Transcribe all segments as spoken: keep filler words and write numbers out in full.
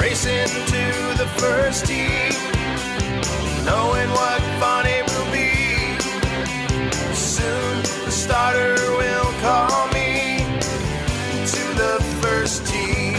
racing to the first tee, knowing what fun it will be. Soon the starter will call me to the first tee.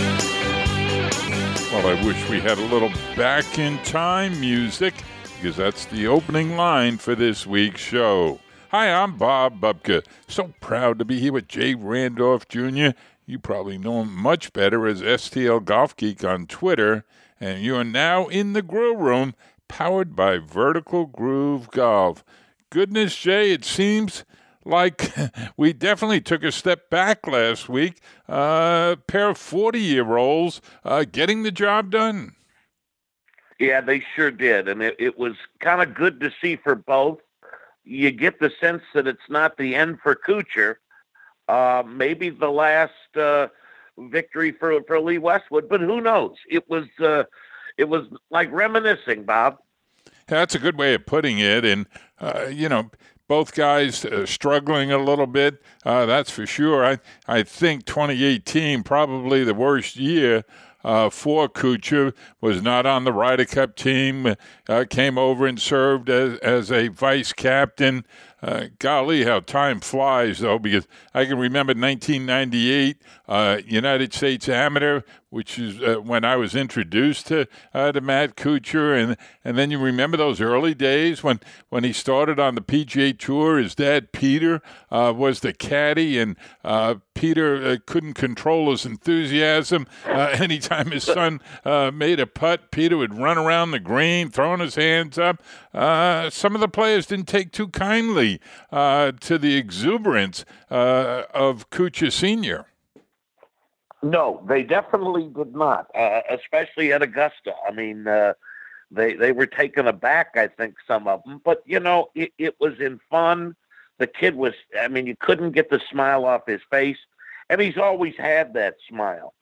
Well, I wish we had a little back in time music, because that's the opening line for this week's show. Hi, I'm Bob Bubka. So proud to be here with Jay Randolph Junior You probably know him much better as S T L Golf Geek on Twitter, and you are now in the Grill Room, powered by Vertical Groove Golf. Goodness, Jay, it seems like we definitely took a step back last week. A uh, pair of forty-year-olds uh, getting the job done. Yeah, they sure did, and it, it was kind of good to see for both. You get the sense that it's not the end for Kuchar. Uh, maybe the last uh, victory for, for Lee Westwood, but who knows? It was uh, it was like reminiscing, Bob. That's a good way of putting it. And, uh, you know, both guys uh, struggling a little bit, uh, that's for sure. I, I think twenty eighteen, probably the worst year Uh, for Kuchar, was not on the Ryder Cup team, uh, came over and served as, as a vice captain. Uh, golly, how time flies, though, because I can remember nineteen ninety-eight, uh, United States Amateur, which is uh, when I was introduced to uh, to Matt Kuchar, and and then you remember those early days when, when he started on the P G A Tour. His dad, Peter, uh, was the caddy, and uh, Peter uh, couldn't control his enthusiasm. Uh, anytime his son uh, made a putt, Peter would run around the green, throwing his hands up. Uh, some of the players didn't take too kindly uh, to the exuberance uh, of Kuchar Senior No, they definitely did not, uh, especially at Augusta. I mean, uh, they they were taken aback, I think, some of them. But, you know, it, it was in fun. The kid was, I mean, you couldn't get the smile off his face. And he's always had that smile.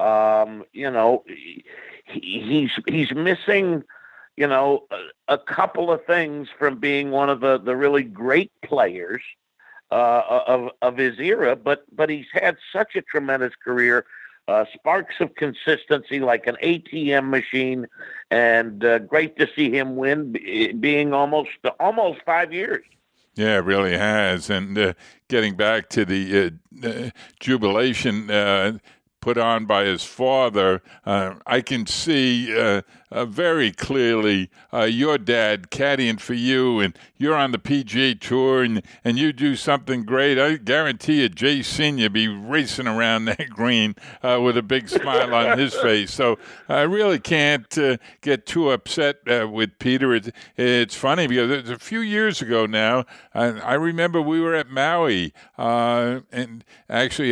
Um, you know, he, he's he's missing, you know, a, a couple of things from being one of the, the really great players uh, of of his era, but but he's had such a tremendous career, uh, sparks of consistency like an A T M machine, and uh, great to see him win, being almost almost five years. Yeah, it really has. And uh, getting back to the uh, uh, jubilation uh, put on by his father, uh, I can see uh, uh, very clearly uh, your dad caddying for you, and you're on the P G A Tour, and, and you do something great. I guarantee you, Jay Senior be racing around that green uh, with a big smile on his face. So I really can't uh, get too upset uh, with Peter. It's, it's funny because it's a few years ago now. I, I remember we were at Maui, uh, and actually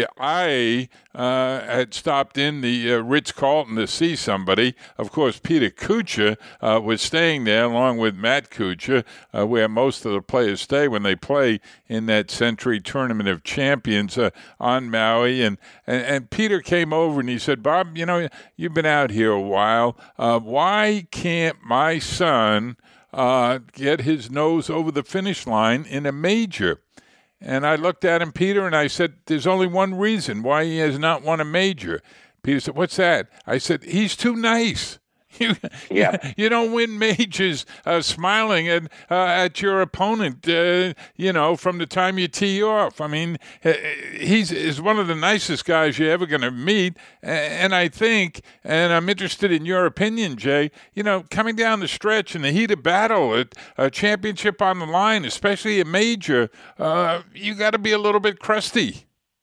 I uh, had stopped in the uh, Ritz-Carlton to see somebody. Of course, Peter Kuchar uh, was staying there along with Matt Kuchar, uh, where most of the players stay when they play in that Century Tournament of Champions uh, on Maui. And, and, and Peter came over and he said, Bob, you know, you've been out here a while. Uh, why can't my son uh, get his nose over the finish line in a major? And I looked at him, Peter, and I said, there's only one reason why he has not won a major. Peter said, what's that? I said, he's too nice. You, yeah. you don't win majors uh, smiling at uh, at your opponent, uh, you know, from the time you tee off. I mean, he's is one of the nicest guys you're ever going to meet. And I think, and I'm interested in your opinion, Jay, you know, coming down the stretch in the heat of battle, a championship on the line, especially a major, uh, you got to be a little bit crusty.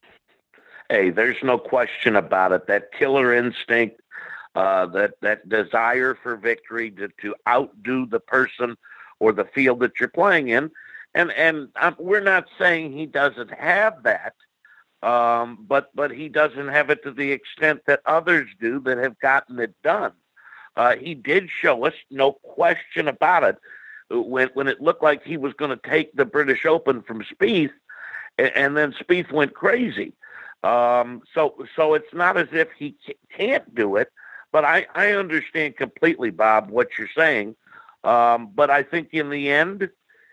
Hey, there's no question about it. That killer instinct. Uh, that, that desire for victory to, to outdo the person or the field that you're playing in. And and um, we're not saying he doesn't have that, um, but but he doesn't have it to the extent that others do that have gotten it done. Uh, he did show us, no question about it, when, when it looked like he was going to take the British Open from Spieth, and, and then Spieth went crazy. Um, so so it's not as if he can't do it. But I, I understand completely, Bob, what you're saying. Um, but I think in the end,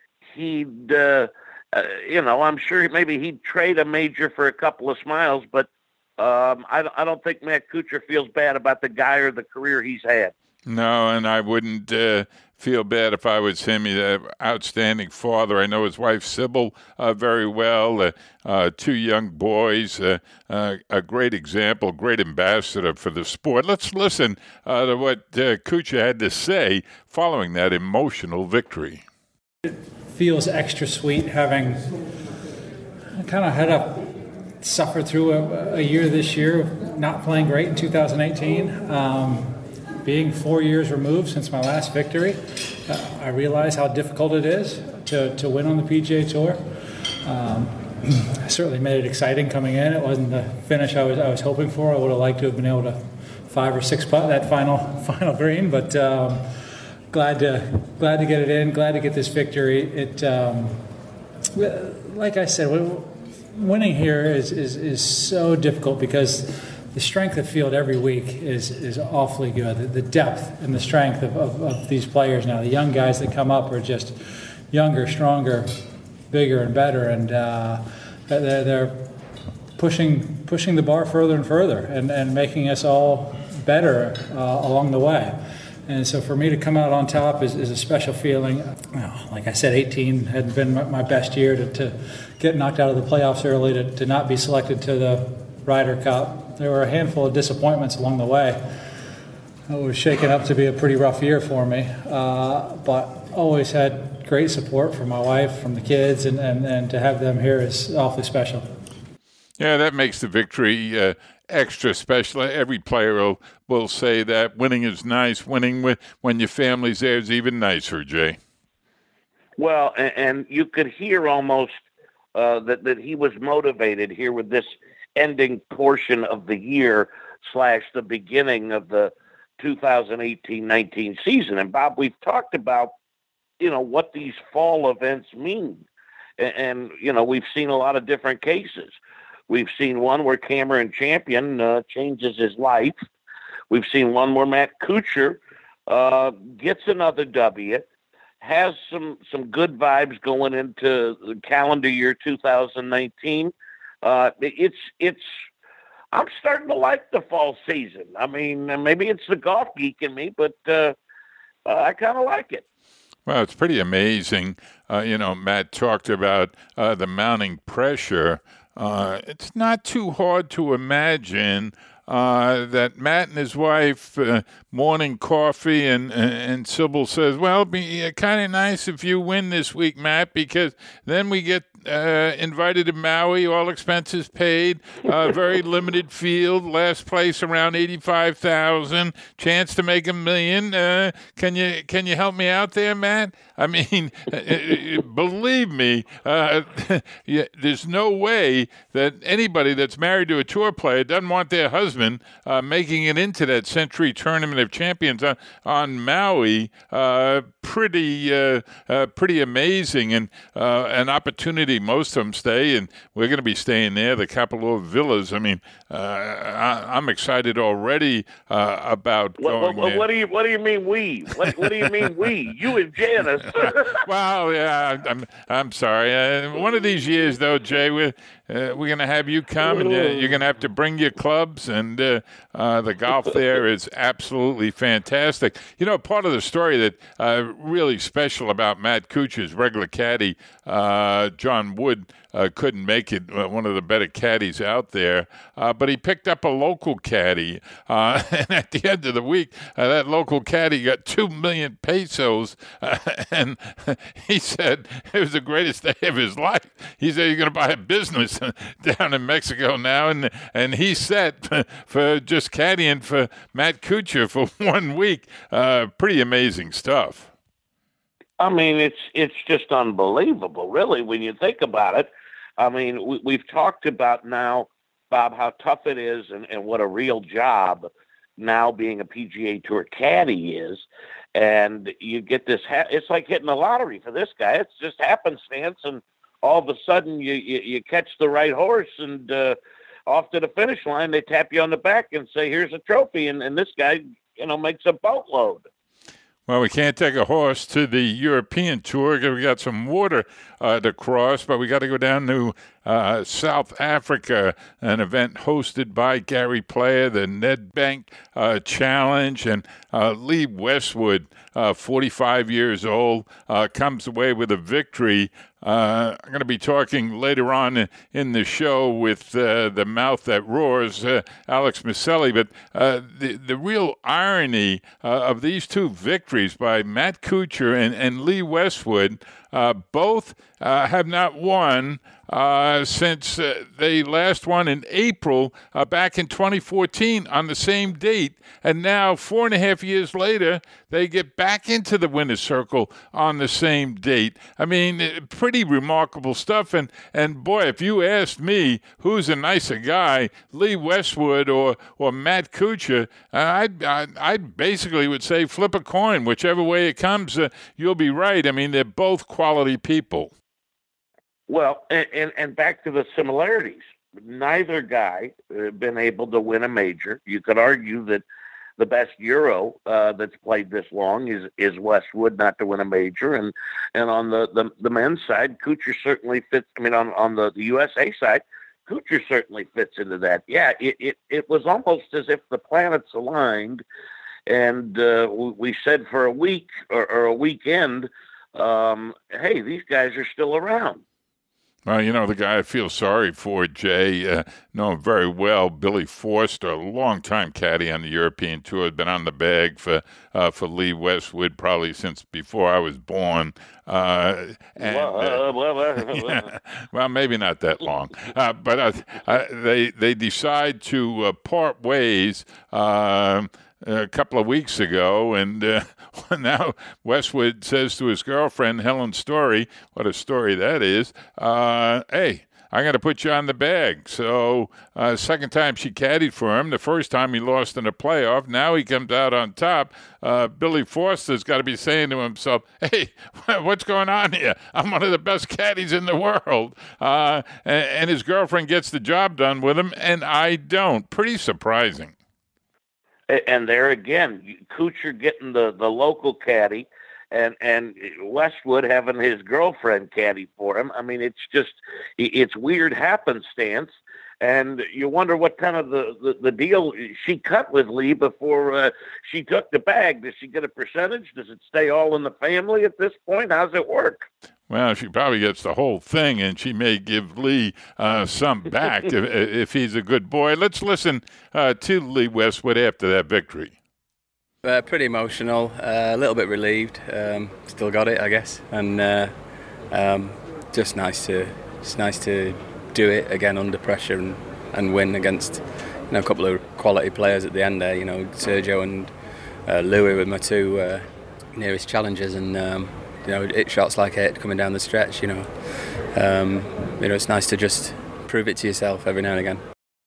he'd, uh, uh, you know, I'm sure maybe he'd trade a major for a couple of smiles. But um, I, I don't think Matt Kuchar feels bad about the guy or the career he's had. No, and I wouldn't uh, feel bad if I was him. He's an outstanding father. I know his wife, Sybil, uh, very well. Uh, uh, two young boys, uh, uh, a great example, great ambassador for the sport. Let's listen uh, to what uh, Kuchar had to say following that emotional victory. It feels extra sweet having kind of had to suffer through a, a year this year of not playing great in two thousand eighteen. Um, Being four years removed since my last victory, uh, I realize how difficult it is to, to win on the P G A Tour. Um, I certainly made it exciting coming in. It wasn't the finish I was I was hoping for. I would have liked to have been able to five or six putt that final final green, but um, glad to glad to get it in. Glad to get this victory. It um, like I said, winning here is is, is so difficult because the strength of field every week is is awfully good. The, the depth and the strength of, of, of these players now. The young guys that come up are just younger, stronger, bigger, and better, and uh, they're, they're pushing pushing the bar further and further, and, and making us all better uh, along the way. And so for me to come out on top is, is a special feeling. Well, like I said, eighteen had been my best year. To, to get knocked out of the playoffs early, to, to not be selected to the Ryder Cup. There were a handful of disappointments along the way. It was shaken up to be a pretty rough year for me, uh, but always had great support from my wife, from the kids, and, and, and to have them here is awfully special. Yeah, that makes the victory uh, extra special. Every player will, will say that. Winning is nice. Winning with, when your family's there is even nicer, Jay. Well, and, and you could hear almost uh, that, that he was motivated here with this ending portion of the year slash the beginning of the two thousand eighteen nineteen season. And Bob, we've talked about, you know, what these fall events mean. And, and you know, we've seen a lot of different cases. We've seen one where Cameron Champion uh, changes his life. We've seen one where Matt Kuchar uh, gets another W, has some, some good vibes going into the calendar year two thousand nineteen. Uh, it's, it's, I'm starting to like the fall season. I mean, maybe it's the golf geek in me, but uh, uh, I kind of like it. Well, it's pretty amazing. Uh, you know, Matt talked about uh, the mounting pressure. Uh, it's not too hard to imagine uh, that Matt and his wife, uh, morning coffee, and and Sybil says, well, it'd be kind of nice if you win this week, Matt, because then we get uh, invited to Maui, all expenses paid, uh, very limited field, last place around eighty-five thousand, chance to make a million. Uh, can you can you help me out there, Matt? I mean, believe me, uh, yeah, there's no way that anybody that's married to a tour player doesn't want their husband uh, making it into that Century Tournament of Champions on, on Maui. Uh, pretty uh, uh, pretty amazing, and uh, an opportunity. Most of them stay, and we're going to be staying there, the Kapalua Villas. I mean, uh, I, I'm excited already uh, about what, going what, there. What do you What do you mean we? What, what do you mean we? You and Janice. Well, yeah, I'm I'm sorry. Uh, one of these years, though, Jay, we're uh, we're going to have you come, and uh, you're going to have to bring your clubs, and uh, uh, the golf there is absolutely fantastic. You know, part of the story that uh, really special about Matt Kuchar's regular caddy, uh, John Wood, uh, couldn't make it, uh, one of the better caddies out there, uh, but he picked up a local caddy, uh, and at the end of the week, uh, that local caddy got two million pesos, uh, and he said it was the greatest day of his life. He said, you're going to buy a business down in Mexico now, and and he's set for just caddying for Matt Kuchar for one week. Uh, pretty amazing stuff. I mean, it's it's just unbelievable, really, when you think about it. I mean, we, we've talked about now, Bob, how tough it is, and, and what a real job now being a P G A Tour caddy is. And you get this, ha- it's like hitting the lottery for this guy. It's just happenstance, and all of a sudden you, you, you catch the right horse, and uh, off to the finish line, they tap you on the back and say, here's a trophy. And, and this guy, you know, makes a boatload. Well, we can't take a horse to the European Tour because we got some water uh, to cross, but we got to go down to uh, South Africa, an event hosted by Gary Player, the Nedbank uh, Challenge, and uh, Lee Westwood, uh, forty-five years old, uh, comes away with a victory. Uh, I'm going to be talking later on in the show with uh, the mouth that roars, uh, Alex Maselli. But uh, the the real irony uh, of these two victories by Matt Kuchar and, and Lee Westwood, uh, both uh, have not won uh, since uh, they last won in April uh, back in twenty fourteen on the same date. And now, four and a half years later, they get back into the winner's circle on the same date. I mean, pretty remarkable stuff. And, and boy, if you asked me who's a nicer guy, Lee Westwood or or Matt Kuchar, I'd, I'd, I basically would say flip a coin. Whichever way it comes, uh, you'll be right. I mean, they're both quality people. Well, and, and, and back to the similarities. Neither guy uh, been able to win a major. You could argue that the best Euro uh, that's played this long is is Westwood, not to win a major, and and on the, the, the men's side, Kuchar certainly fits. I mean, on, on the, the U S A side, Kuchar certainly fits into that. Yeah, it it, it was almost as if the planets aligned, and uh, we said for a week or, or a weekend, um, hey, these guys are still around. Well, you know, the guy I feel sorry for, Jay, uh, know him very well, Billy Forster, a long-time caddy on the European Tour, has been on the bag for uh, for Lee Westwood probably since before I was born. Uh, and, uh, yeah, well, maybe not that long. Uh, but uh, uh, they, they decide to uh, part ways uh, a couple of weeks ago, and uh, now Westwood says to his girlfriend, Helen Story, what a story that is, uh, hey, I'm going to put you on the bag. So uh, second time she caddied for him. The first time he lost in a playoff. Now he comes out on top. Uh, Billy Forster's got to be saying to himself, hey, what's going on here? I'm one of the best caddies in the world. Uh, and, and his girlfriend gets the job done with him, and I don't. Pretty surprising. And there again, Kuchar getting the, the local caddy, and, and Westwood having his girlfriend caddy for him. I mean, it's just, it's weird happenstance. And you wonder what kind of the, the, the deal she cut with Lee before uh, she took the bag. Does she get a percentage? Does it stay all in the family at this point? How's it work? Well, she probably gets the whole thing, and she may give Lee uh, some back if, if he's a good boy. Let's listen uh, to Lee Westwood after that victory. Uh, pretty emotional, uh, a little bit relieved. Um, still got it, I guess, and uh, um, just nice to it's nice to do it again under pressure and, and win against you know a couple of quality players at the end there. You know, Sergio and uh, Louis were my two uh, nearest challengers, and. Um, You know, it shots like it coming down the stretch. You know, um, you know, it's nice to just prove it to yourself every now and again.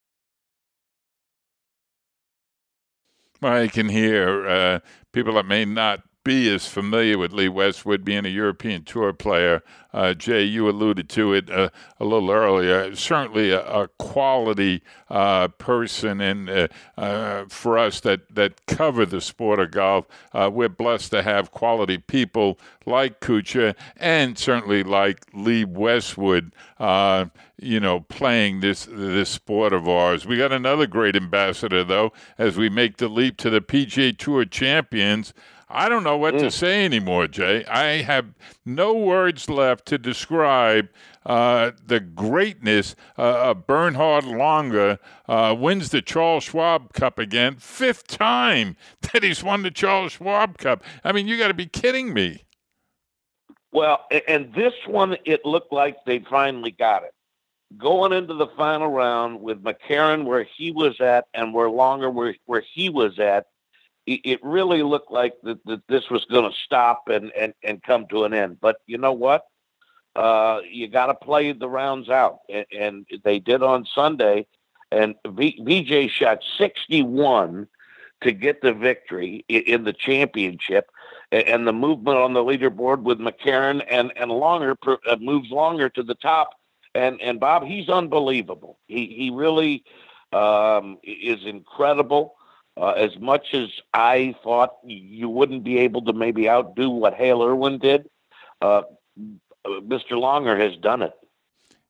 Well, I can hear uh, people that may not be as familiar with Lee Westwood being a European Tour player. Uh, Jay, you alluded to it uh, a little earlier. Certainly a, a quality uh, person, and uh, uh, for us that, that cover the sport of golf, uh, we're blessed to have quality people like Kuchar and certainly like Lee Westwood, uh, you know, playing this this sport of ours. We got another great ambassador, though, as we make the leap to the P G A Tour champions. I don't know what mm. to say anymore, Jay. I have no words left to describe uh, the greatness uh, of Bernhard Langer. Uh, wins the Charles Schwab Cup again, fifth time that he's won the Charles Schwab Cup. I mean, you got to be kidding me. Well, and this one, it looked like they finally got it. Going into the final round with McCarron where he was at and where Langer where, where he was at, it really looked like that, that this was going to stop and, and, and come to an end. But you know what? Uh, you got to play the rounds out. And, and they did on Sunday. And v, V J shot sixty-one to get the victory in, in the championship. And, and the movement on the leaderboard with McCarron and, and Langer uh, moves Langer to the top. And, and Bob, he's unbelievable. He, he really um, is incredible. Uh, as much as I thought you wouldn't be able to maybe outdo what Hale Irwin did, uh, Mister Langer has done it.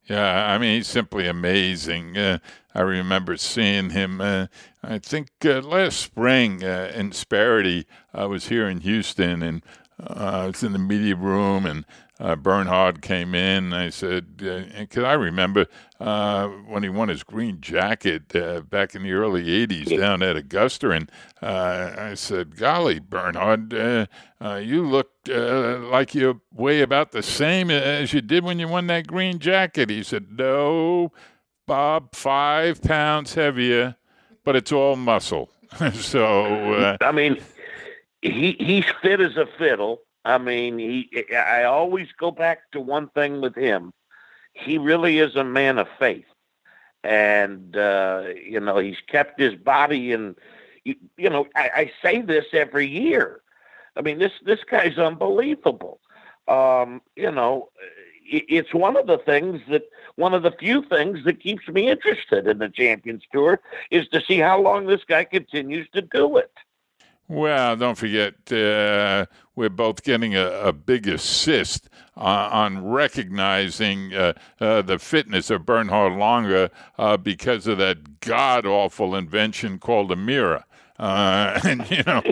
Yeah, I mean, he's simply amazing. Uh, I remember seeing him, uh, I think uh, last spring uh, in Sparity. I was here in Houston, and uh, I was in the media room, and uh, Bernhard came in. And I said, because I remember uh, when he won his green jacket uh, back in the early eighties down at Augusta, and uh, I said, golly, Bernhard, uh, uh, you look uh, like you weigh about the same as you did when you won that green jacket. He said, no, Bob, five pounds heavier, but it's all muscle. so, uh, I mean, he he's fit as a fiddle. I mean, he. I always go back to one thing with him. He really is a man of faith, and uh, you know, he's kept his body. And you, you know, I, I say this every year. I mean, this this guy's unbelievable. Um, you know, it, it's one of the things that one of the few things that keeps me interested in the Champions Tour is to see how long this guy continues to do it. Well, don't forget, uh, we're both getting a, a big assist uh, on recognizing uh, uh, the fitness of Bernhard Langer uh, because of that god-awful invention called a mirror. Uh, and, you know,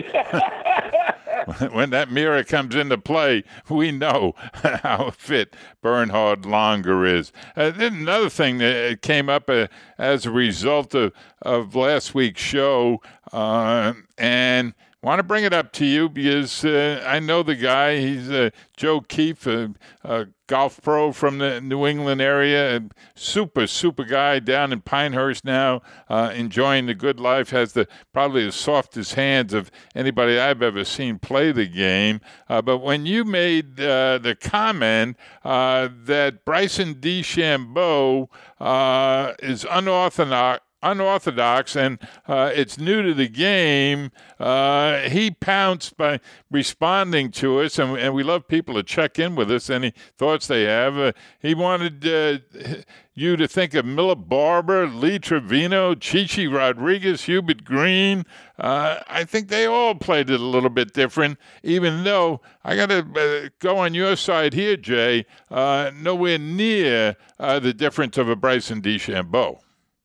when that mirror comes into play, we know how fit Bernhard Langer is. Uh, then another thing that came up uh, as a result of, of last week's show, uh, and want to bring it up to you because uh, I know the guy. He's uh, Joe Keefe, a, a golf pro from the New England area. A super, super guy down in Pinehurst now, uh, enjoying the good life. Has the probably the softest hands of anybody I've ever seen play the game. Uh, but when you made uh, the comment uh, that Bryson DeChambeau uh, is unorthodox, unorthodox and uh, it's new to the game, uh, he pounced by responding to us, and, and we love people to check in with us, any thoughts they have. Uh, he wanted uh, you to think of Miller Barber, Lee Trevino, Chichi Rodriguez, Hubert Green. Uh, I think they all played it a little bit different, even though I got to uh, go on your side here, Jay, uh, nowhere near uh, the difference of a Bryson DeChambeau.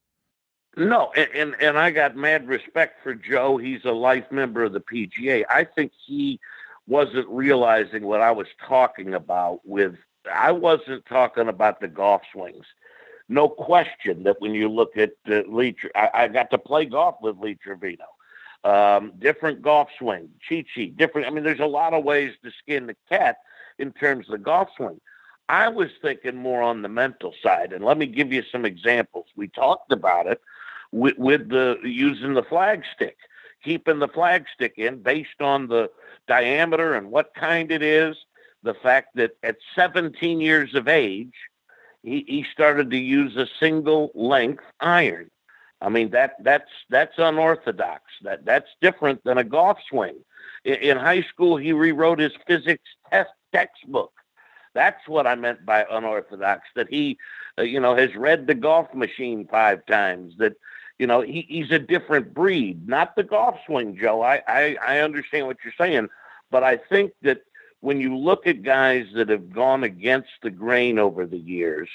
No, and, and and I got mad respect for Joe. He's a life member of the P G A. I think he wasn't realizing what I was talking about with, I wasn't talking about the golf swings. No question that when you look at uh, Lee, I, I got to play golf with Lee Trevino. Um, different golf swing, Chi-Chi, different. I mean, there's a lot of ways to skin the cat in terms of the golf swing. I was thinking more on the mental side, and let me give you some examples. We talked about it. With, with the using the flag stick, keeping the flag stick in based on the diameter and what kind it is. The fact that at seventeen years of age, he, he started to use a single length iron. I mean, that that's that's unorthodox. That that's different than a golf swing. In, in high school, he rewrote his physics test textbook. That's what I meant by unorthodox. That he, uh, you know, has read The Golf Machine five times. That, you know, he, he's a different breed, not the golf swing, Joe. I, I, I understand what you're saying, but I think that when you look at guys that have gone against the grain over the years,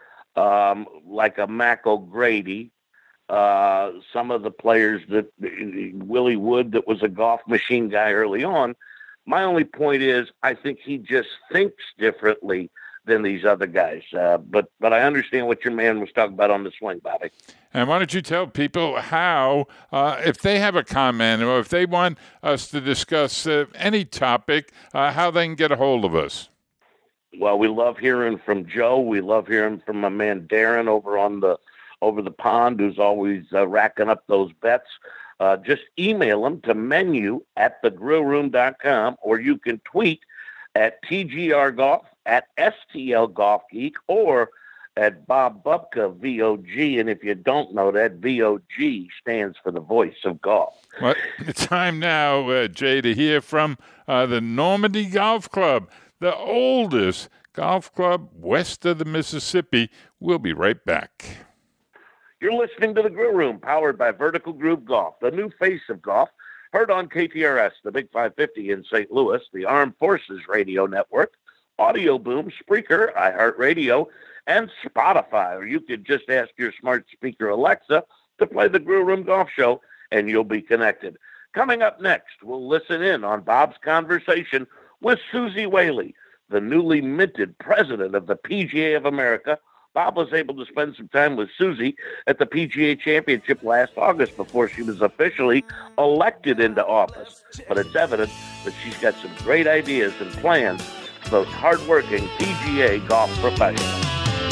um, like a Mac O'Grady, uh, some of the players that Willie Wood, that was a Golf Machine guy early on, my only point is I think he just thinks differently than these other guys. Uh, but but I understand what your man was talking about on the swing, Bobby. And why don't you tell people how, uh, if they have a comment or if they want us to discuss uh, any topic, uh, how they can get a hold of us? Well, we love hearing from Joe. We love hearing from my man Darren over on the over the pond, who's always uh, racking up those bets. Uh, just email them to menu at the grill room dot com, or you can tweet at T G R Golf, at S T L Golf Geek, or at Bob Bubka, V O G. And if you don't know that, V O G stands for the voice of golf. Well, it's time now, uh, Jay, to hear from uh, the Normandy Golf Club, the oldest golf club west of the Mississippi. We'll be right back. You're listening to The Grill Room, powered by Vertical Groove Golf, the new face of golf, heard on K T R S, the Big five fifty in Saint Louis, the Armed Forces Radio Network, Audio Boom, Spreaker, iHeartRadio, and Spotify. Or you could just ask your smart speaker Alexa to play the Grill Room Golf Show, and you'll be connected. Coming up next, we'll listen in on Bob's conversation with Suzy Whaley, the newly minted president of the P G A of America. Bob was able to spend some time with Suzy at the P G A Championship last August before she was officially elected into office. But it's evident that she's got some great ideas and plans for those hardworking P G A golf professionals.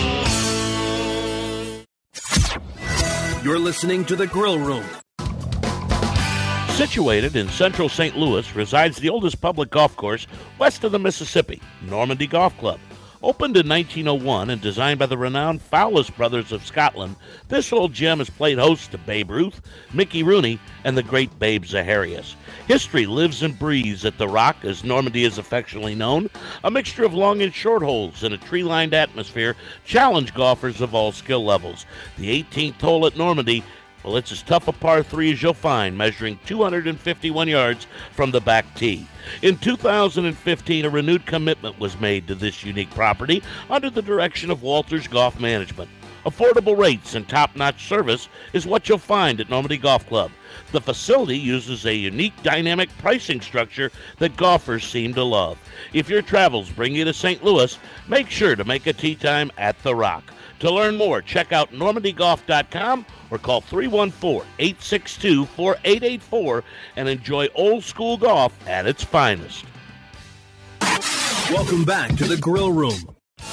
You're listening to The Grill Room. Situated in central Saint Louis resides the oldest public golf course west of the Mississippi, Normandy Golf Club. Opened in nineteen oh one and designed by the renowned Fowlis brothers of Scotland, this old gem has played host to Babe Ruth, Mickey Rooney, and the great Babe Zaharias. History lives and breathes at The Rock, as Normandy is affectionately known. A mixture of long and short holes in a tree-lined atmosphere challenge golfers of all skill levels. The eighteenth hole at Normandy, well, it's as tough a par three as you'll find, measuring two hundred fifty-one yards from the back tee. In two thousand fifteen, a renewed commitment was made to this unique property under the direction of Walters Golf Management. Affordable rates and top-notch service is what you'll find at Normandy Golf Club. The facility uses a unique dynamic pricing structure that golfers seem to love. If your travels bring you to Saint Louis, make sure to make a tee time at The Rock. To learn more, check out normandy golf dot com or call three one four, eight six two, four eight eight four and enjoy old school golf at its finest. Welcome back to The Grill Room.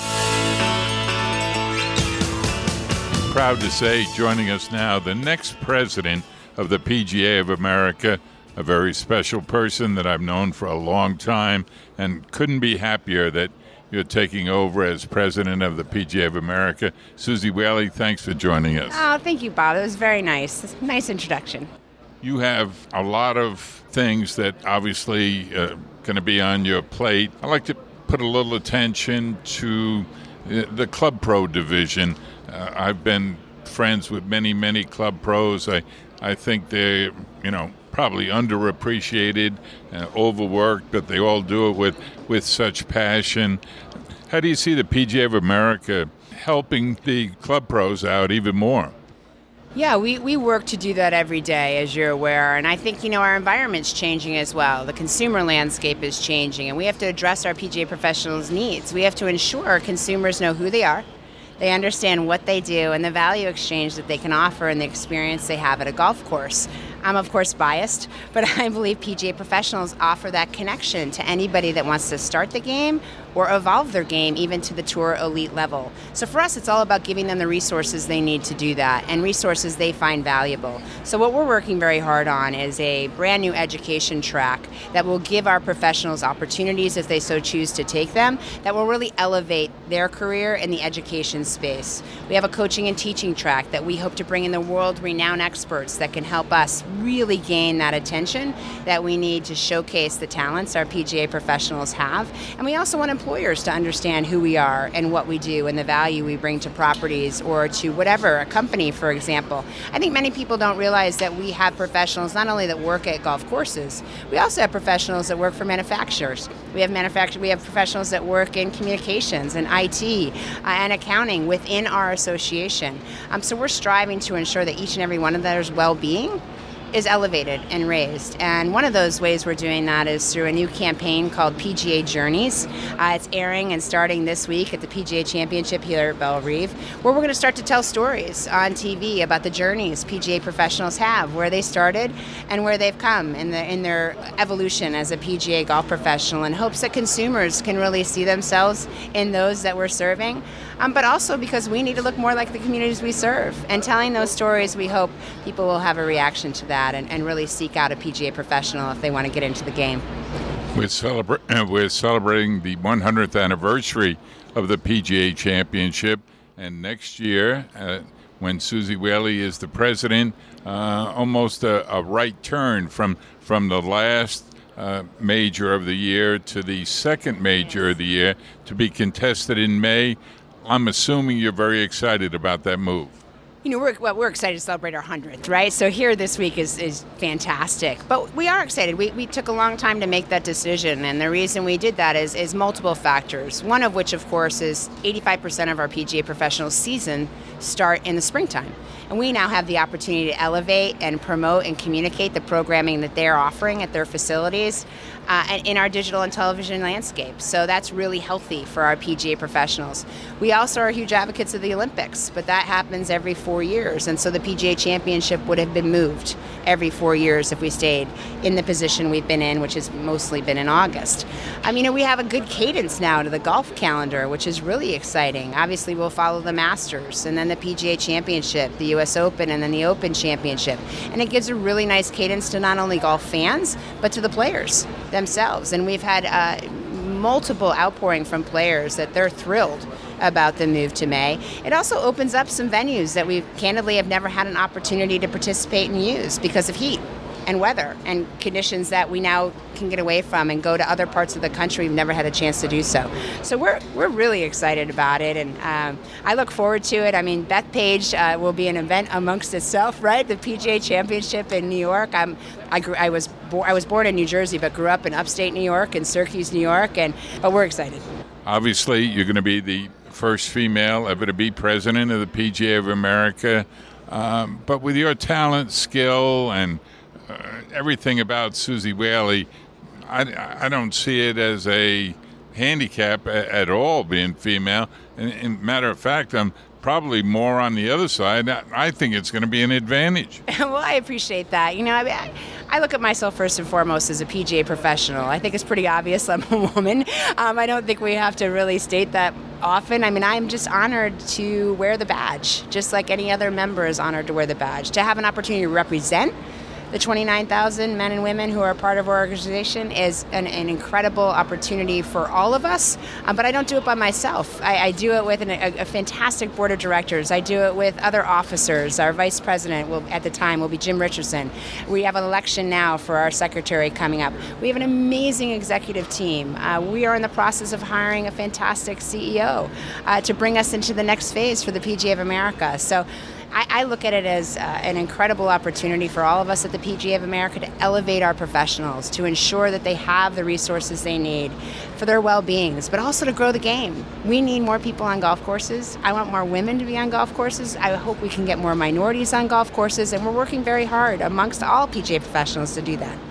Proud to say, joining us now, the next president of the P G A of America, a very special person that I've known for a long time, and couldn't be happier that you're taking over as president of the P G A of America. Suzy Whaley, thanks for joining us. Oh, thank you, Bob. It was very nice. Nice introduction. You have a lot of things that obviously uh, going to be on your plate. I'd like to put a little attention to uh, the Club Pro division. Uh, I've been friends with many, many Club Pros. I, I think they're, you know, probably underappreciated, uh, overworked, but they all do it with, with such passion. How do you see the P G A of America helping the Club Pros out even more? Yeah, we, we work to do that every day, as you're aware. And I think, you know, our environment's changing as well. The consumer landscape is changing, and we have to address our P G A professionals' needs. We have to ensure our consumers know who they are, they understand what they do, and the value exchange that they can offer and the experience they have at a golf course. I'm, of course, biased, but I believe P G A professionals offer that connection to anybody that wants to start the game or evolve their game even to the tour elite level. So for us, it's all about giving them the resources they need to do that and resources they find valuable. So what we're working very hard on is a brand new education track that will give our professionals opportunities if they so choose to take them, that will really elevate their career in the education space. We have a coaching and teaching track that we hope to bring in the world-renowned experts that can help us really gain that attention that we need to showcase the talents our P G A professionals have. And we also want employers to understand who we are and what we do and the value we bring to properties or to whatever, a company, for example. I think many people don't realize that we have professionals not only that work at golf courses, we also have professionals that work for manufacturers. We have manufacture, we have professionals that work in communications and I T uh, and accounting within our association. Um, so we're striving to ensure that each and every one of theirs well-being is elevated and raised. And one of those ways we're doing that is through a new campaign called P G A Journeys. Uh, it's airing and starting this week at the P G A Championship here at Bellerive, where we're going to start to tell stories on T V about the journeys P G A professionals have, where they started and where they've come in, the, in their evolution as a P G A golf professional, in hopes that consumers can really see themselves in those that we're serving. Um, but also because we need to look more like the communities we serve. And telling those stories, we hope people will have a reaction to that and, and really seek out a P G A professional if they want to get into the game. We're, celebra- uh, we're celebrating the one hundredth anniversary of the P G A Championship, and next year, uh, when Suzy Whaley is the president, uh, almost a, a right turn from, from the last uh, major of the year to the second major of the year to be contested in May. I'm assuming you're very excited about that move. You know, we're, well, we're excited to celebrate our hundredth, right? So here this week is, is fantastic. But we are excited. We, we took a long time to make that decision. And the reason we did that is, is multiple factors. One of which, of course, is eighty-five percent of our P G A Professional season start in the springtime. And we now have the opportunity to elevate and promote and communicate the programming that they're offering at their facilities uh, and in our digital and television landscape. So that's really healthy for our P G A professionals. We also are huge advocates of the Olympics, but that happens every four years. And so the P G A Championship would have been moved every four years if we stayed in the position we've been in, which has mostly been in August. I mean, we have a good cadence now to the golf calendar, which is really exciting. Obviously, we'll follow the Masters and then the P G A Championship, the U S Open, and then the Open Championship. And it gives a really nice cadence to not only golf fans, but to the players themselves. And we've had uh, multiple outpouring from players that they're thrilled about the move to May. It also opens up some venues that we candidly have never had an opportunity to participate and use because of heat and weather and conditions that we now can get away from and go to other parts of the country we've never had a chance to do so. So we're we're really excited about it, and um, I look forward to it. I mean, Bethpage uh, will be an event amongst itself, right? The P G A Championship in New York. I'm I grew I was bo- I was born in New Jersey, but grew up in upstate New York in Syracuse, New York, and but we're excited. Obviously, you're going to be the first female ever to be president of the P G A of America, um, but with your talent, skill, and Uh, everything about Suzy Whaley, I, I don't see it as a handicap a, at all being female. And, and matter of fact, I'm probably more on the other side. I, I think it's going to be an advantage. Well, I appreciate that. You know, I, I look at myself first and foremost as a P G A professional. I think it's pretty obvious I'm a woman. Um, I don't think we have to really state that often. I mean, I'm just honored to wear the badge, just like any other member is honored to wear the badge. To have an opportunity to represent the twenty-nine thousand men and women who are part of our organization is an, an incredible opportunity for all of us, um, but I don't do it by myself. I, I do it with an, a, a fantastic board of directors. I do it with other officers. Our vice president will, at the time, will be Jim Richardson. We have an election now for our secretary coming up. We have an amazing executive team. Uh, we are in the process of hiring a fantastic C E O uh, to bring us into the next phase for the P G A of America. So I, I look at it as uh, an incredible opportunity for all of us at the P G A of America to elevate our professionals, to ensure that they have the resources they need for their well-beings, but also to grow the game. We need more people on golf courses. I want more women to be on golf courses. I hope we can get more minorities on golf courses, and we're working very hard amongst all P G A professionals to do that.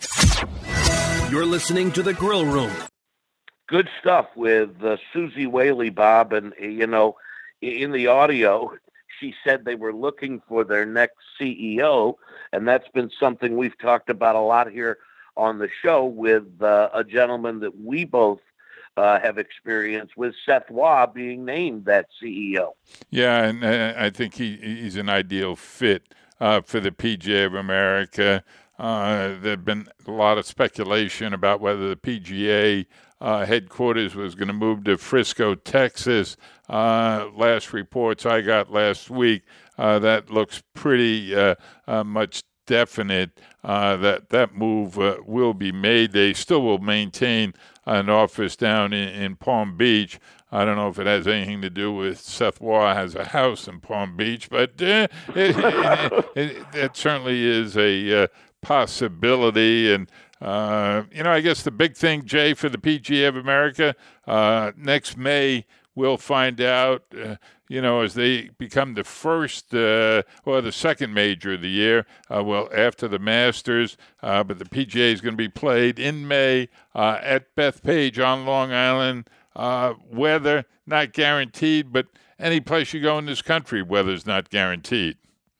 You're listening to The Grill Room. Good stuff with uh, Suzy Whaley, Bob, and, you know, in the audio, she said they were looking for their next C E O, and that's been something we've talked about a lot here on the show with uh, a gentleman that we both uh, have experienced with, Seth Waugh, being named that C E O. Yeah, and uh, I think he, he's an ideal fit uh, for the P G A of America. Uh, there have been a lot of speculation about whether the P G A uh, headquarters was going to move to Frisco, Texas. Uh, last reports I got last week, uh, that looks pretty uh, uh, much definite uh, that that move uh, will be made. They still will maintain an office down in, in Palm Beach. I don't know if it has anything to do with Seth Waugh has a house in Palm Beach, but uh, it, it, it, it certainly is a uh, possibility. And, uh, you know, I guess the big thing, Jay, for the P G A of America, uh, next May, we'll find out, uh, you know, as they become the first uh, or the second major of the year, uh, well, after the Masters, uh, but the P G A is going to be played in May uh, at Bethpage on Long Island. Uh, weather, not guaranteed, but any place you go in this country, weather's not guaranteed.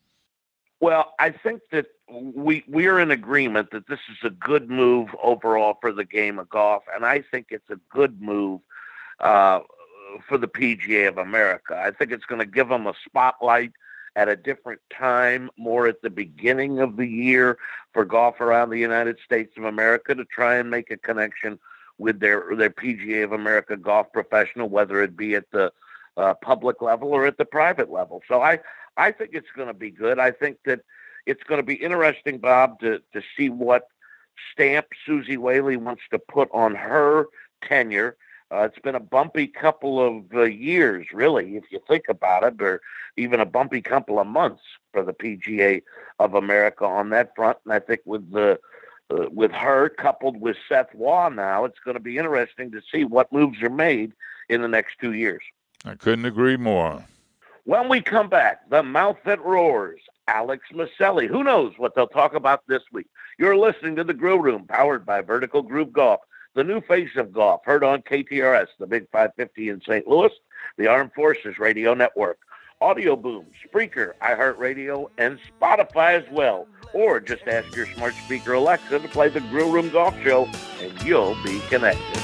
Well, I think that we we are in agreement that this is a good move overall for the game of golf, and I think it's a good move uh, for the P G A of America. I think it's going to give them a spotlight at a different time, more at the beginning of the year for golf around the United States of America to try and make a connection with their their P G A of America golf professional, whether it be at the uh, public level or at the private level. So I, I think it's going to be good. I think that it's going to be interesting, Bob, to, to see what stamp Suzy Whaley wants to put on her tenure. Uh, it's been a bumpy couple of uh, years, really, if you think about it, or even a bumpy couple of months for the P G A of America on that front. And I think with the uh, with her coupled with Seth Waugh now, it's going to be interesting to see what moves are made in the next two years. I couldn't agree more. When we come back, the mouth that roars, Alex Maselli. Who knows what they'll talk about this week? You're listening to The Grill Room, powered by Vertical Groove Golf, the new face of golf, heard on K T R S, the Big five fifty in Saint Louis, the Armed Forces Radio Network, Audio Boom, Spreaker, iHeartRadio, and Spotify as well. Or just ask your smart speaker Alexa to play The Grill Room Golf Show, and you'll be connected.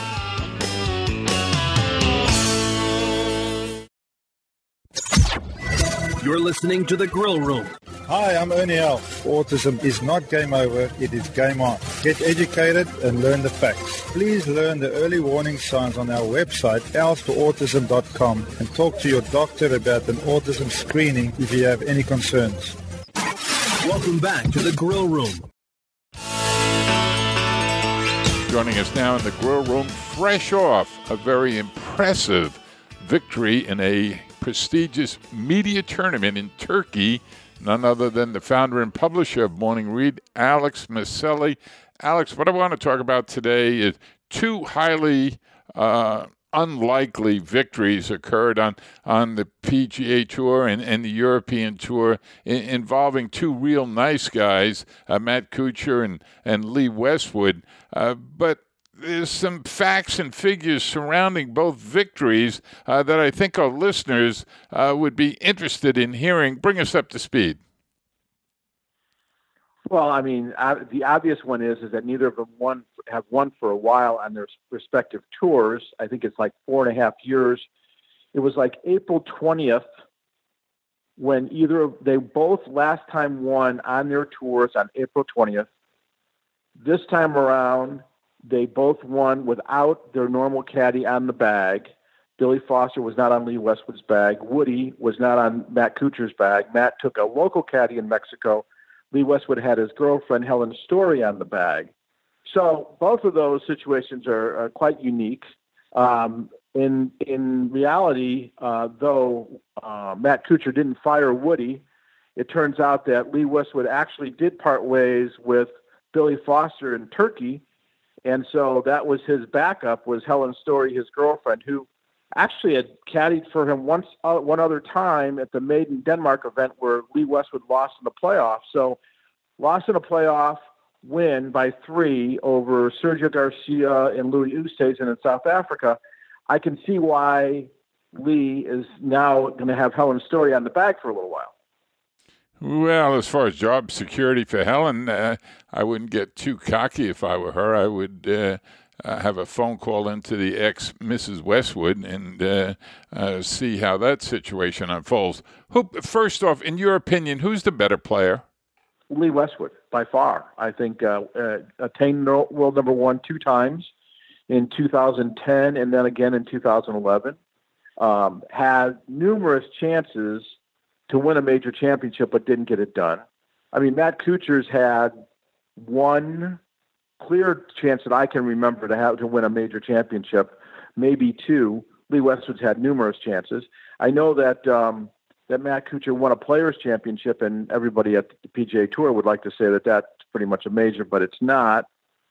You're listening to The Grill Room. Hi, I'm Ernie Els. Autism is not game over, it is game on. Get educated and learn the facts. Please learn the early warning signs on our website, els for autism dot com, and talk to your doctor about an autism screening if you have any concerns. Welcome back to The Grill Room. Joining us now in the Grill Room, fresh off a very impressive victory in a prestigious media tournament in Turkey, none other than the founder and publisher of Morning Read, Alex Maselli. Alex, what I want to talk about today is two highly uh, unlikely victories occurred on, on the P G A Tour and, and the European Tour in, involving two real nice guys, uh, Matt Kuchar and, and Lee Westwood. Uh, but there's some facts and figures surrounding both victories uh, that I think our listeners uh, would be interested in hearing. Bring us up to speed. Well, I mean, uh, the obvious one is is that neither of them won, have won for a while on their respective tours. I think it's like four and a half years. It was like April twentieth when either of, they both last time won on their tours on April twentieth. This time around, they both won without their normal caddy on the bag. Billy Foster was not on Lee Westwood's bag. Woody was not on Matt Kuchar's bag. Matt took a local caddy in Mexico. Lee Westwood had his girlfriend, Helen Story, on the bag. So both of those situations are, are quite unique. Um, in in reality, uh, though uh, Matt Kuchar didn't fire Woody, it turns out that Lee Westwood actually did part ways with Billy Foster in Turkey. And so that was his backup, was Helen Story, his girlfriend, who actually had caddied for him once, uh, one other time at the Maiden Denmark event where Lee Westwood lost in the playoff. So lost in a playoff win by three over Sergio Garcia and Louis Oosthuizen in South Africa. I can see why Lee is now going to have Helen Story on the bag for a little while. Well, as far as job security for Helen, uh, I wouldn't get too cocky if I were her. I would uh, uh, have a phone call into the ex-Missus Westwood and uh, uh, see how that situation unfolds. Who, first off, in your opinion, who's the better player? Lee Westwood, by far. I think uh, uh, attained world number one two times in two thousand ten and then again in two thousand eleven. Um, had numerous chances to win a major championship, but didn't get it done. I mean, Matt Kuchar's had one clear chance that I can remember to have to win a major championship, maybe two. Lee Westwood's had numerous chances. I know that um, that Matt Kuchar won a Players' Championship, and everybody at the P G A Tour would like to say that that's pretty much a major, but it's not.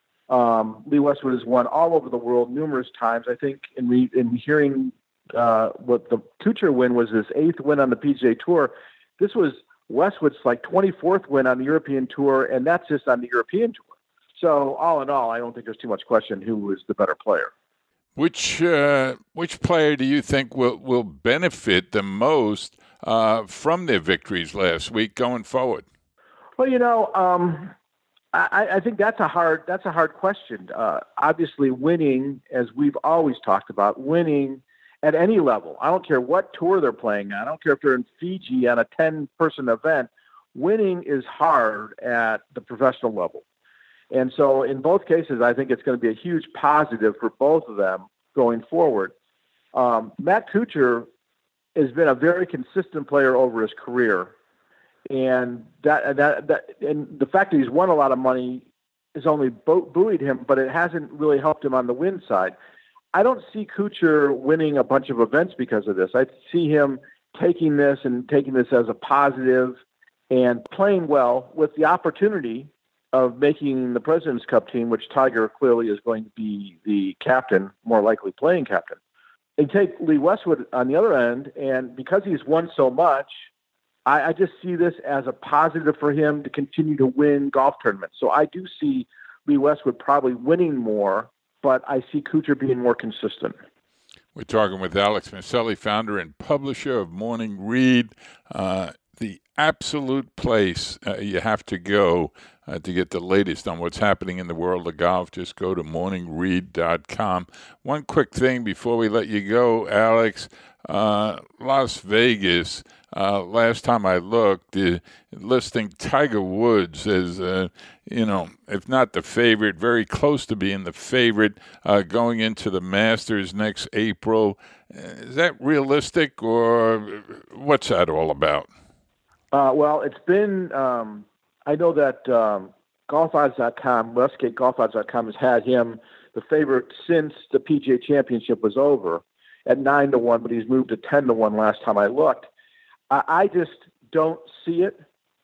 Um, Lee Westwood has won all over the world numerous times. I think in, re- in hearing uh, what the Kuchar win was his eighth win on the P G A Tour, this was Westwood's like twenty-fourth win on the European Tour, and that's just on the European Tour. So all in all, I don't think there's too much question who is the better player. Which uh, which player do you think will, will benefit the most uh, from their victories last week going forward? Well, you know, um, I, I think that's a hard that's a hard question. Uh, obviously, winning, as we've always talked about, winning at any level. I don't care what tour they're playing on. I don't care if they're in Fiji on a ten-person event. Winning is hard at the professional level. And so in both cases, I think it's going to be a huge positive for both of them going forward. Um, Matt Kuchar has been a very consistent player over his career. And that, that, that, and the fact that he's won a lot of money has only bu- buoyed him, but it hasn't really helped him on the win side. I don't see Kuchar winning a bunch of events because of this. I see him taking this and taking this as a positive and playing well with the opportunity of making the President's Cup team, which Tiger clearly is going to be the captain, more likely playing captain. And take Lee Westwood on the other end, and because he's won so much, I, I just see this as a positive for him to continue to win golf tournaments. So I do see Lee Westwood probably winning more, but I see Kuchar being more consistent. We're talking with Alex Miceli, founder and publisher of Morning Read, uh, the absolute place uh, you have to go uh, to get the latest on what's happening in the world of golf. Just go to morning read dot com. One quick thing before we let you go, Alex. Uh, Las Vegas, uh, last time I looked, uh, listing Tiger Woods as, uh, you know, if not the favorite, very close to being the favorite uh, going into the Masters next April. Is that realistic, or what's that all about? Uh, well, it's been, um, I know that um, golf odds dot com, Westgate golf odds dot com has had him the favorite since the P G A Championship was over at nine to one, but he's moved to ten to one last time I looked. I, I just don't see it.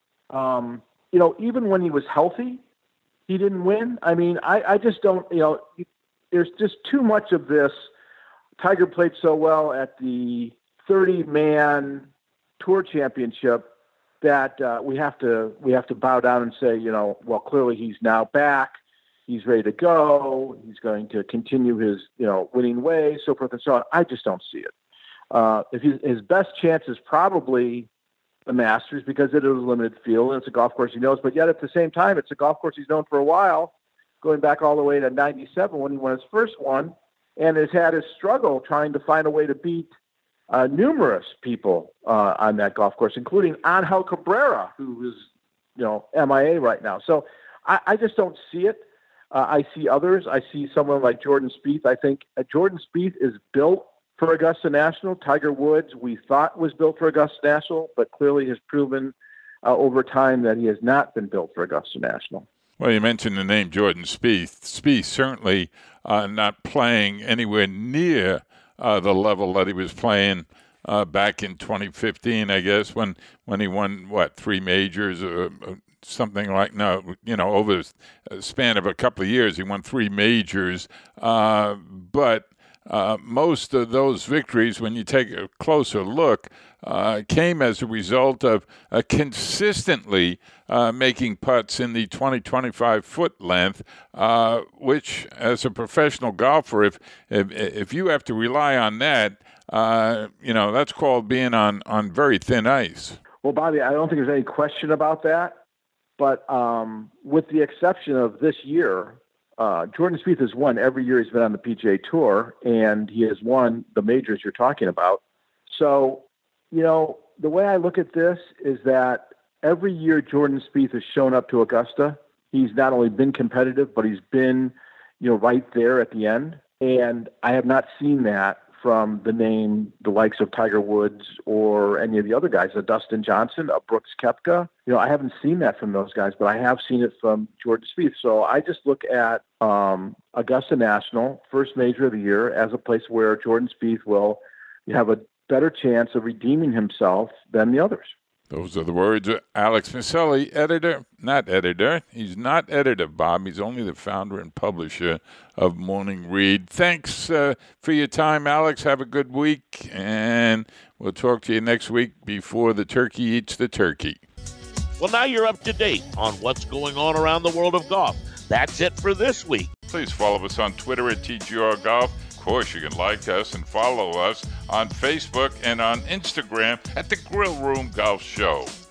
Um, you know, even when he was healthy, he didn't win. I mean, I, I just don't, you know, there's just too much of this. Tiger played so well at the thirty-man Tour Championship that uh, we have to we have to bow down and say, you know, well, clearly he's now back. He's ready to go. He's going to continue his, you know, winning way, so forth and so on. I just don't see it. Uh, if his, his best chance is probably the Masters because it is a limited field and it's a golf course he knows. But yet at the same time, it's a golf course he's known for a while, going back all the way to ninety-seven when he won his first one, and has had his struggle trying to find a way to beat uh, numerous people uh, on that golf course, including Angel Cabrera, who is, you know, M I A right now. So I, I just don't see it. Uh, I see others. I see someone like Jordan Spieth. I think uh, Jordan Spieth is built for Augusta National. Tiger Woods, we thought was built for Augusta National, but clearly has proven uh, over time that he has not been built for Augusta National. Well, you mentioned the name Jordan Spieth. Spieth certainly uh, not playing anywhere near uh, the level that he was playing uh, back in twenty fifteen, I guess, when, when he won, what, three majors or something like, no, you know, over a span of a couple of years, he won three majors. Uh, but uh, most of those victories, when you take a closer look, uh, came as a result of uh, consistently uh, making putts in the twenty, twenty-five foot length, uh, which as a professional golfer, if, if, if you have to rely on that, uh, you know, that's called being on, on very thin ice. Well, Bobby, I don't think there's any question about that. But um, with the exception of this year, uh, Jordan Spieth has won every year he's been on the P G A Tour, and he has won the majors you're talking about. So, you know, the way I look at this is that every year Jordan Spieth has shown up to Augusta, he's not only been competitive, but he's been, you know, right there at the end. And I have not seen that from the name, the likes of Tiger Woods or any of the other guys, a Dustin Johnson, a Brooks Koepka. You know, I haven't seen that from those guys, but I have seen it from Jordan Spieth. So I just look at um, Augusta National, first major of the year, as a place where Jordan Spieth will have a better chance of redeeming himself than the others. Those are the words of Alex Miceli, editor, not editor. He's not editor, Bob. He's only the founder and publisher of Morning Read. Thanks uh, for your time, Alex. Have a good week, and we'll talk to you next week before the turkey eats the turkey. Well, now you're up to date on what's going on around the world of golf. That's it for this week. Please follow us on Twitter at T G R Golf. Of course, you can like us and follow us on Facebook and on Instagram at the Grill Room Golf Show.